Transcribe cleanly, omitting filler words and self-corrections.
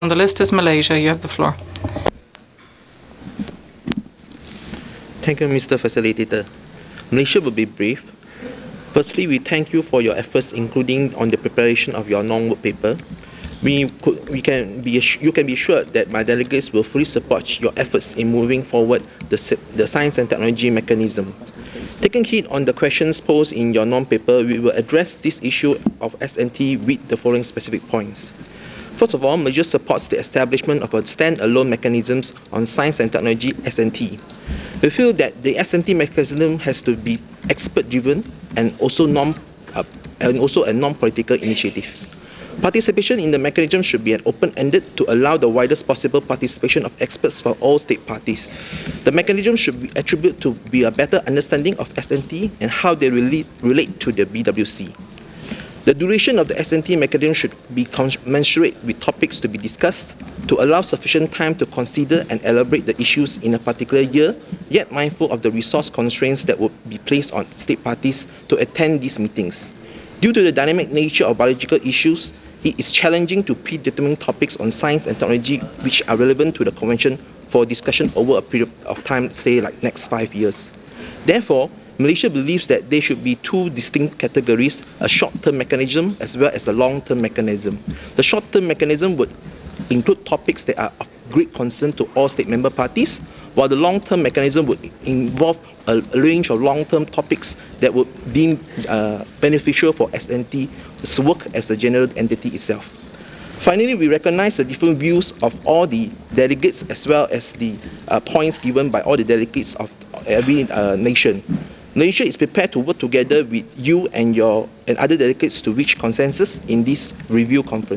On the list is Malaysia. You have the floor. Thank you, Mr. Facilitator. Malaysia will be brief. Firstly, we thank you for your efforts, including on the preparation of your non-work paper. You can be sure that my delegates will fully support your efforts in moving forward the science and technology mechanism. Taking heed on the questions posed in your non-paper, we will address this issue of S&T with the following specific points. First of all, Malaysia supports the establishment of a stand-alone mechanisms on science and technology S&T. We feel that the S&T mechanism has to be expert-driven and also a non-political initiative. Participation in the mechanism should be open-ended to allow the widest possible participation of experts from all state parties. The mechanism should be attributed to be a better understanding of S&T and how they relate to the BWC. The duration of the S&T mechanism should be commensurate with topics to be discussed to allow sufficient time to consider and elaborate the issues in a particular year, yet mindful of the resource constraints that would be placed on state parties to attend these meetings. Due to the dynamic nature of biological issues, it is challenging to predetermine topics on science and technology which are relevant to the convention for discussion over a period of time, say like next 5 years. Therefore, Malaysia believes that there should be two distinct categories, a short-term mechanism as well as a long-term mechanism. The short-term mechanism would include topics that are of great concern to all state member parties, while the long-term mechanism would involve a range of long-term topics that would deem beneficial for S&T's work as a general entity itself. Finally, we recognize the different views of all the delegates as well as the points given by all the delegates of every nation. Malaysia is prepared to work together with you and other delegates to reach consensus in this review conference.